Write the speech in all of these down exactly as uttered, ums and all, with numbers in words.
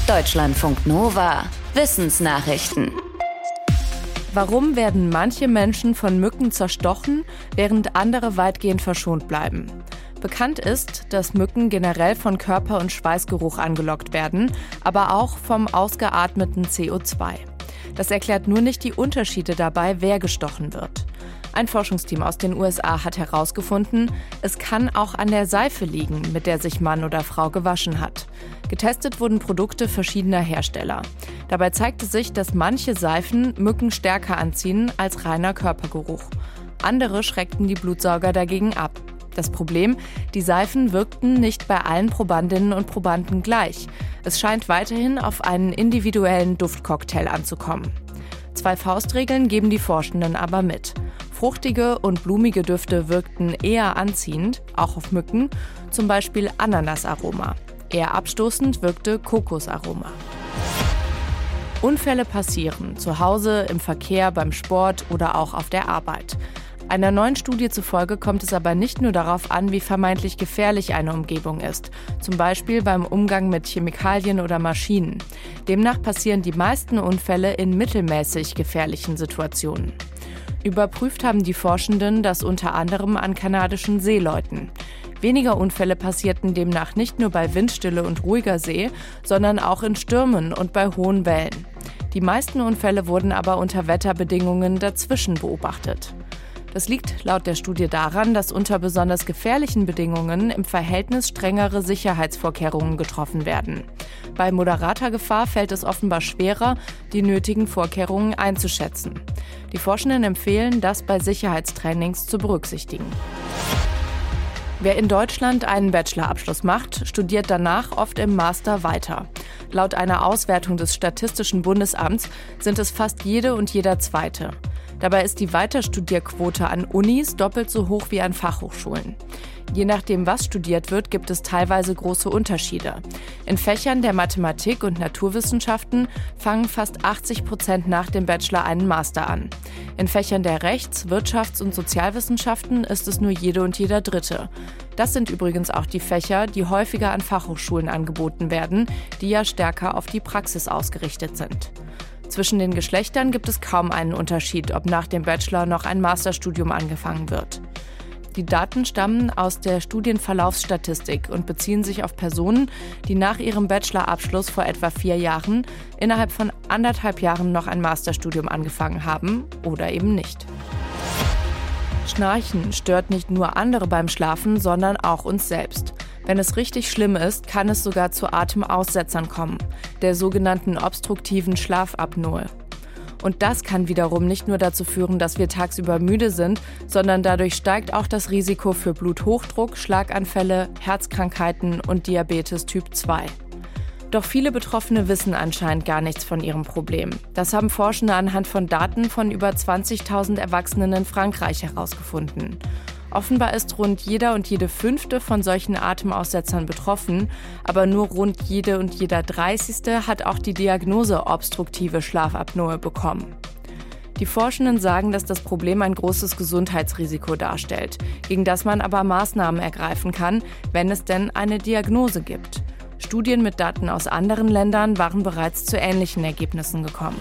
Deutschlandfunk Nova Wissensnachrichten. Warum werden manche Menschen von Mücken zerstochen, während andere weitgehend verschont bleiben? Bekannt ist, dass Mücken generell von Körper- und Schweißgeruch angelockt werden, aber auch vom ausgeatmeten C O zwei. Das erklärt nur nicht die Unterschiede dabei, wer gestochen wird. Ein Forschungsteam aus den U S A hat herausgefunden, es kann auch an der Seife liegen, mit der sich Mann oder Frau gewaschen hat. Getestet wurden Produkte verschiedener Hersteller. Dabei zeigte sich, dass manche Seifen Mücken stärker anziehen als reiner Körpergeruch. Andere schreckten die Blutsauger dagegen ab. Das Problem, die Seifen wirkten nicht bei allen Probandinnen und Probanden gleich. Es scheint weiterhin auf einen individuellen Duftcocktail anzukommen. Zwei Faustregeln geben die Forschenden aber mit. Fruchtige und blumige Düfte wirkten eher anziehend, auch auf Mücken, zum Beispiel Ananasaroma. Eher abstoßend wirkte Kokosaroma. Unfälle passieren, zu Hause, im Verkehr, beim Sport oder auch auf der Arbeit. Einer neuen Studie zufolge kommt es aber nicht nur darauf an, wie vermeintlich gefährlich eine Umgebung ist, zum Beispiel beim Umgang mit Chemikalien oder Maschinen. Demnach passieren die meisten Unfälle in mittelmäßig gefährlichen Situationen. Überprüft haben die Forschenden das unter anderem an kanadischen Seeleuten. Weniger Unfälle passierten demnach nicht nur bei Windstille und ruhiger See, sondern auch in Stürmen und bei hohen Wellen. Die meisten Unfälle wurden aber unter Wetterbedingungen dazwischen beobachtet. Das liegt laut der Studie daran, dass unter besonders gefährlichen Bedingungen im Verhältnis strengere Sicherheitsvorkehrungen getroffen werden. Bei moderater Gefahr fällt es offenbar schwerer, die nötigen Vorkehrungen einzuschätzen. Die Forschenden empfehlen, das bei Sicherheitstrainings zu berücksichtigen. Wer in Deutschland einen Bachelorabschluss macht, studiert danach oft im Master weiter. Laut einer Auswertung des Statistischen Bundesamts sind es fast jede und jeder Zweite. Dabei ist die Weiterstudierquote an Unis doppelt so hoch wie an Fachhochschulen. Je nachdem, was studiert wird, gibt es teilweise große Unterschiede. In Fächern der Mathematik und Naturwissenschaften fangen fast achtzig Prozent nach dem Bachelor einen Master an. In Fächern der Rechts-, Wirtschafts- und Sozialwissenschaften ist es nur jede und jeder Dritte. Das sind übrigens auch die Fächer, die häufiger an Fachhochschulen angeboten werden, die ja stärker auf die Praxis ausgerichtet sind. Zwischen den Geschlechtern gibt es kaum einen Unterschied, ob nach dem Bachelor noch ein Masterstudium angefangen wird. Die Daten stammen aus der Studienverlaufsstatistik und beziehen sich auf Personen, die nach ihrem Bachelorabschluss vor etwa vier Jahren innerhalb von anderthalb Jahren noch ein Masterstudium angefangen haben oder eben nicht. Schnarchen stört nicht nur andere beim Schlafen, sondern auch uns selbst. Wenn es richtig schlimm ist, kann es sogar zu Atemaussetzern kommen, der sogenannten obstruktiven Schlafapnoe. Und das kann wiederum nicht nur dazu führen, dass wir tagsüber müde sind, sondern dadurch steigt auch das Risiko für Bluthochdruck, Schlaganfälle, Herzkrankheiten und Diabetes Typ zwei. Doch viele Betroffene wissen anscheinend gar nichts von ihrem Problem. Das haben Forschende anhand von Daten von über zwanzigtausend Erwachsenen in Frankreich herausgefunden. Offenbar ist rund jeder und jede Fünfte von solchen Atemaussetzern betroffen, aber nur rund jede und jeder Dreißigste hat auch die Diagnose obstruktive Schlafapnoe bekommen. Die Forschenden sagen, dass das Problem ein großes Gesundheitsrisiko darstellt, gegen das man aber Maßnahmen ergreifen kann, wenn es denn eine Diagnose gibt. Studien mit Daten aus anderen Ländern waren bereits zu ähnlichen Ergebnissen gekommen.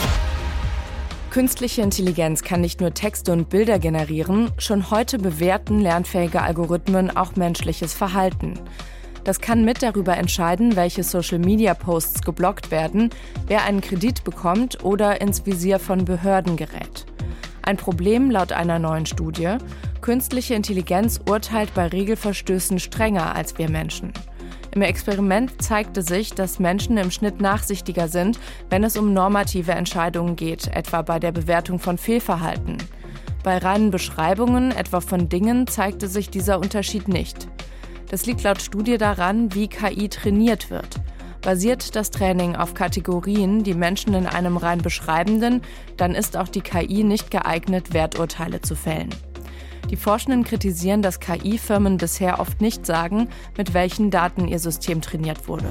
Künstliche Intelligenz kann nicht nur Texte und Bilder generieren, schon heute bewerten lernfähige Algorithmen auch menschliches Verhalten. Das kann mit darüber entscheiden, welche Social-Media-Posts geblockt werden, wer einen Kredit bekommt oder ins Visier von Behörden gerät. Ein Problem laut einer neuen Studie: Künstliche Intelligenz urteilt bei Regelverstößen strenger als wir Menschen. Im Experiment zeigte sich, dass Menschen im Schnitt nachsichtiger sind, wenn es um normative Entscheidungen geht, etwa bei der Bewertung von Fehlverhalten. Bei reinen Beschreibungen, etwa von Dingen, zeigte sich dieser Unterschied nicht. Das liegt laut Studie daran, wie K I trainiert wird. Basiert das Training auf Kategorien, die Menschen in einem rein beschreibenden, dann ist auch die K I nicht geeignet, Werturteile zu fällen. Die Forschenden kritisieren, dass K I-Firmen bisher oft nicht sagen, mit welchen Daten ihr System trainiert wurde.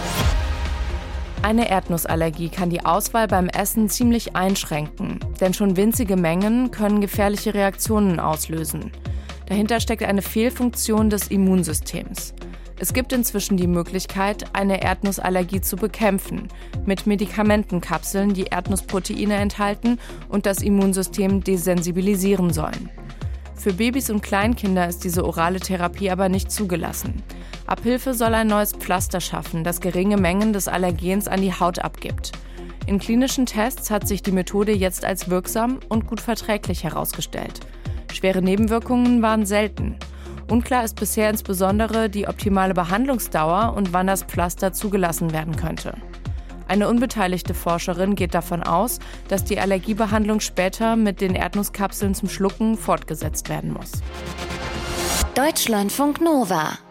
Eine Erdnussallergie kann die Auswahl beim Essen ziemlich einschränken, denn schon winzige Mengen können gefährliche Reaktionen auslösen. Dahinter steckt eine Fehlfunktion des Immunsystems. Es gibt inzwischen die Möglichkeit, eine Erdnussallergie zu bekämpfen, mit Medikamentenkapseln, die Erdnussproteine enthalten und das Immunsystem desensibilisieren sollen. Für Babys und Kleinkinder ist diese orale Therapie aber nicht zugelassen. Abhilfe soll ein neues Pflaster schaffen, das geringe Mengen des Allergens an die Haut abgibt. In klinischen Tests hat sich die Methode jetzt als wirksam und gut verträglich herausgestellt. Schwere Nebenwirkungen waren selten. Unklar ist bisher insbesondere die optimale Behandlungsdauer und wann das Pflaster zugelassen werden könnte. Eine unbeteiligte Forscherin geht davon aus, dass die Allergiebehandlung später mit den Erdnusskapseln zum Schlucken fortgesetzt werden muss. Deutschlandfunk Nova